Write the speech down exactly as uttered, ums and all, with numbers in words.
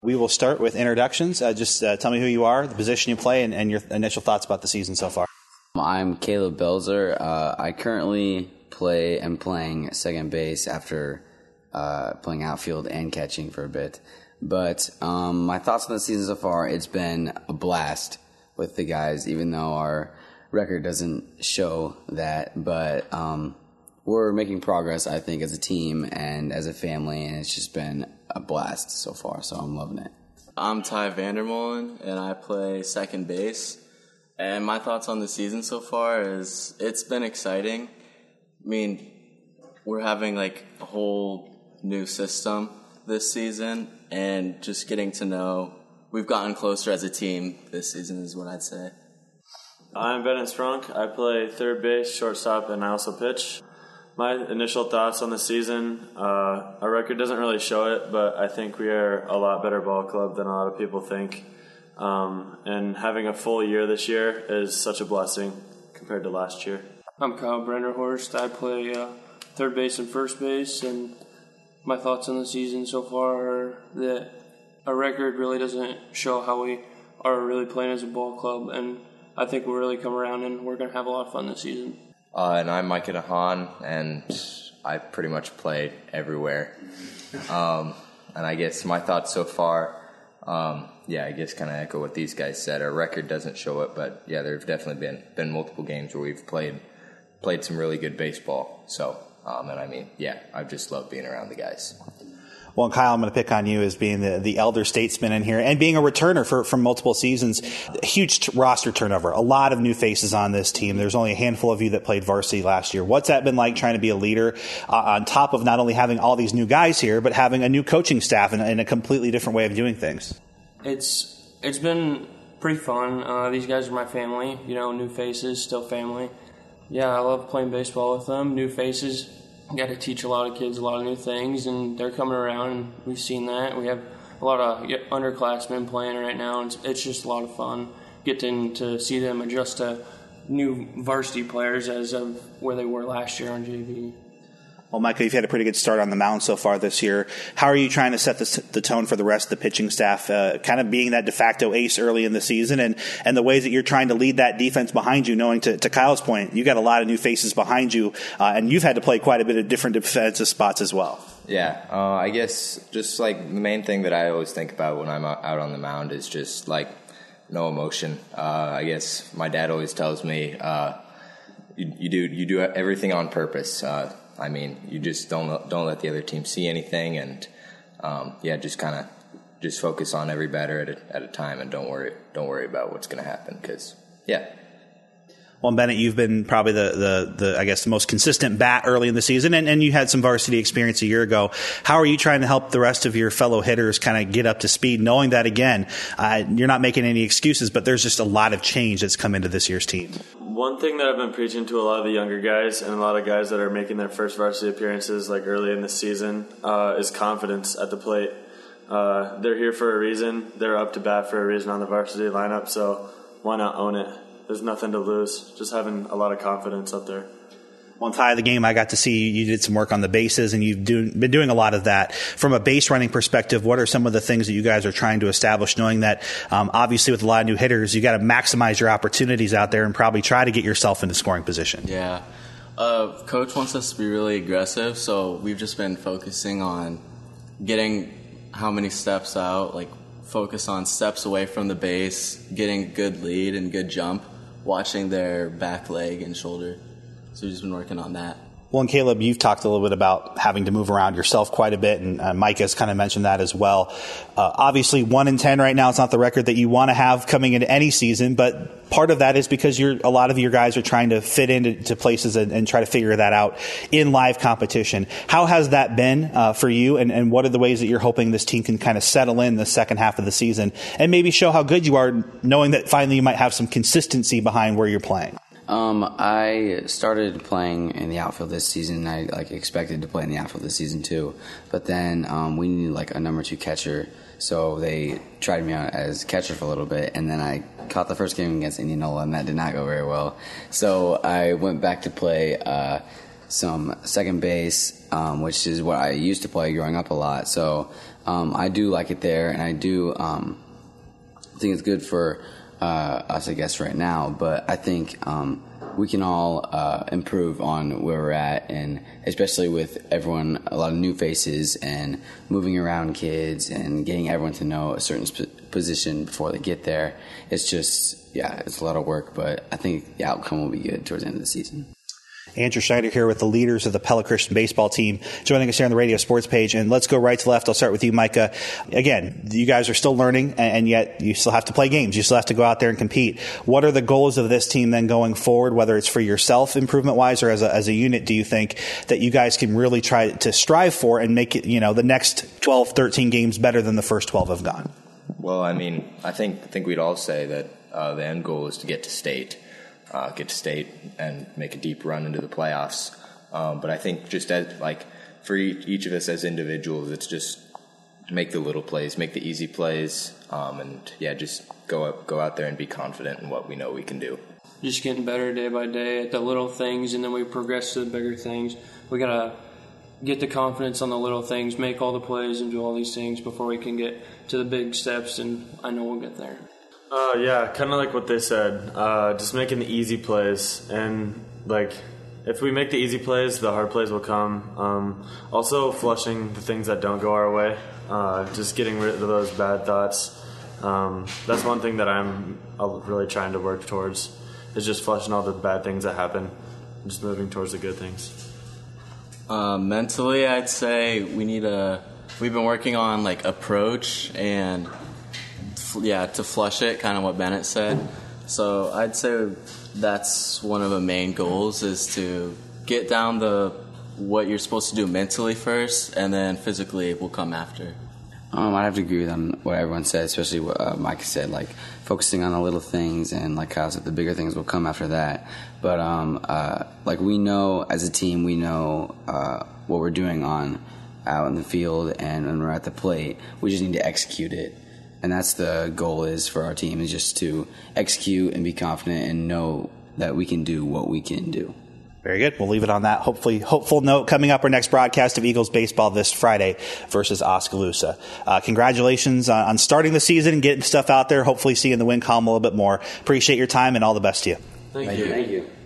We will start with introductions. Uh, just uh, tell me who you are, the position you play, and, and your initial thoughts about the season so far. I'm Caleb Belzer. Uh, I currently play and playing second base after uh, playing outfield and catching for a bit. But um, my thoughts on the season so far, it's been a blast with the guys, even though our record doesn't show that. But um, we're making progress, I think, as a team and as a family, and it's just been a blast so far, so I'm loving it. I'm Ty Vandermolen, and I play second base. And my thoughts on the season so far is it's been exciting. I mean, we're having like a whole new system this season, and just getting to know, we've gotten closer as a team this season is what I'd say. I'm Bennett Strunk. I play third base, shortstop, and I also pitch. My initial thoughts on the season, uh, our record doesn't really show it, but I think we are a lot better ball club than a lot of people think. Um, and having a full year this year is such a blessing compared to last year. I'm Kyle Brenderhorst. I play uh, third base and first base, and my thoughts on the season so far are that our record really doesn't show how we are really playing as a ball club, and I think we'll really come around and we're going to have a lot of fun this season. Uh, and I'm Micah DeHaan, and I pretty much played everywhere. Um, and I guess my thoughts so far, um, yeah, I guess kind of echo what these guys said. Our record doesn't show it, but yeah, there have definitely been been multiple games where we've played played some really good baseball. So, um, and I mean, yeah, I've just loved being around the guys. Well, Kyle, I'm going to pick on you as being the, the elder statesman in here and being a returner for, from multiple seasons. Huge t- roster turnover, a lot of new faces on this team. There's only a handful of you that played varsity last year. What's that been like trying to be a leader uh, on top of not only having all these new guys here, but having a new coaching staff and, and a completely different way of doing things? It's It's been pretty fun. Uh, these guys are my family, you know, new faces, still family. Yeah, I love playing baseball with them, new faces. Got to teach a lot of kids a lot of new things, and they're coming around, and we've seen that. We have a lot of underclassmen playing right now, and it's, it's just a lot of fun getting to see them adjust to new varsity players as of where they were last year on J V. Well, Micah, you've had a pretty good start on the mound so far this year. How are you trying to set the, the tone for the rest of the pitching staff, uh, kind of being that de facto ace early in the season, and, and the ways that you're trying to lead that defense behind you, knowing to, to Kyle's point, you got a lot of new faces behind you, uh, and you've had to play quite a bit of different defensive spots as well. Yeah, uh, I guess just like the main thing that I always think about when I'm out on the mound is just like no emotion. Uh, I guess my dad always tells me uh, you, you do you do everything on purpose. Uh, I mean, you just don't don't let the other team see anything, and um, yeah, just kind of just focus on every batter at a, at a time, and don't worry don't worry about what's going to happen, because yeah. Well, Bennett, you've been probably the, the, the I guess the most consistent bat early in the season, and, and you had some varsity experience a year ago. How are you trying to help the rest of your fellow hitters kind of get up to speed, knowing that again, uh, you're not making any excuses, but there's just a lot of change that's come into this year's team? One thing that I've been preaching to a lot of the younger guys and a lot of guys that are making their first varsity appearances like early in the season uh, is confidence at the plate. Uh, they're here for a reason. They're up to bat for a reason on the varsity lineup, so why not own it? There's nothing to lose. Just having a lot of confidence up there. Well, Ty, the game I got to see you did some work on the bases, and you've do, been doing a lot of that. From a base running perspective, what are some of the things that you guys are trying to establish, knowing that um, obviously with a lot of new hitters, you got to maximize your opportunities out there and probably try to get yourself into scoring position? Yeah. Uh, Coach wants us to be really aggressive, so we've just been focusing on getting how many steps out, like focus on steps away from the base, getting good lead and good jump, watching their back leg and shoulder. So we've just been working on that. Well, and Caleb, you've talked a little bit about having to move around yourself quite a bit, and uh, Mike has kind of mentioned that as well. Uh, obviously, one in ten right now, it's not the record that you want to have coming into any season, but part of that is because you're a lot of your guys are trying to fit into to places and, and try to figure that out in live competition. How has that been uh, for you, and, and what are the ways that you're hoping this team can kind of settle in the second half of the season and maybe show how good you are, knowing that finally you might have some consistency behind where you're playing? Um, I started playing in the outfield this season. I like expected to play in the outfield this season too, but then um, we needed like a number two catcher, so they tried me out as catcher for a little bit, and then I caught the first game against Indianola, and that did not go very well. So I went back to play uh, some second base, um, which is what I used to play growing up a lot. So um, I do like it there, and I do um, think it's good for uh, us, I guess, right now. But I think um, we can all uh, improve on where we're at, and especially with everyone, a lot of new faces, and moving around kids, and getting everyone to know a certain sp- position before they get there. It's just, yeah, it's a lot of work, but I think the outcome will be good towards the end of the season. Andrew Schneider here with the leaders of the Pella Christian baseball team, joining us here on the Radio Sports page. And let's go right to left. I'll start with you, Micah. Again, you guys are still learning, and yet you still have to play games. You still have to go out there and compete. What are the goals of this team then going forward, whether it's for yourself improvement-wise or as a, as a unit, do you think that you guys can really try to strive for and make it, you know, the next twelve, thirteen games better than the first twelve have gone? Well, I mean, I think I think we'd all say that uh, the end goal is to get to state. Uh, get to state and make a deep run into the playoffs. Um, but I think just as, like, for each, each of us as individuals, it's just make the little plays, make the easy plays, um, and yeah, just go up, go out there and be confident in what we know we can do. Just getting better day by day at the little things, and then we progress to the bigger things. We gotta get the confidence on the little things, make all the plays, and do all these things before we can get to the big steps. And I know we'll get there. Uh, yeah, kind of like what they said. Uh, just making the easy plays, and like if we make the easy plays, the hard plays will come. Um, also, flushing the things that don't go our way. Uh, just getting rid of those bad thoughts. Um, that's one thing that I'm really trying to work towards. Is just flushing all the bad things that happen, and just moving towards the good things. Uh, mentally, I'd say we need a. We've been working on like approach and. Yeah, to flush it, kind of what Bennett said. So I'd say that's one of the main goals is to get down the what you're supposed to do mentally first, and then physically will come after. Um, I'd have to agree with on what everyone said, especially what uh, Mike said, like focusing on the little things, and like Kyle said, the bigger things will come after that. But um, uh, like we know as a team, we know uh, what we're doing on out in the field, and when we're at the plate, we just need to execute it. And that's the goal is for our team, is just to execute and be confident and know that we can do what we can do. Very good. We'll leave it on that hopefully hopeful note. Coming up, our next broadcast of Eagles baseball this Friday versus Oskaloosa. Uh, congratulations on, on starting the season and getting stuff out there. Hopefully seeing the win column a little bit more. Appreciate your time and all the best to you. Thank, Thank you. you. Thank you.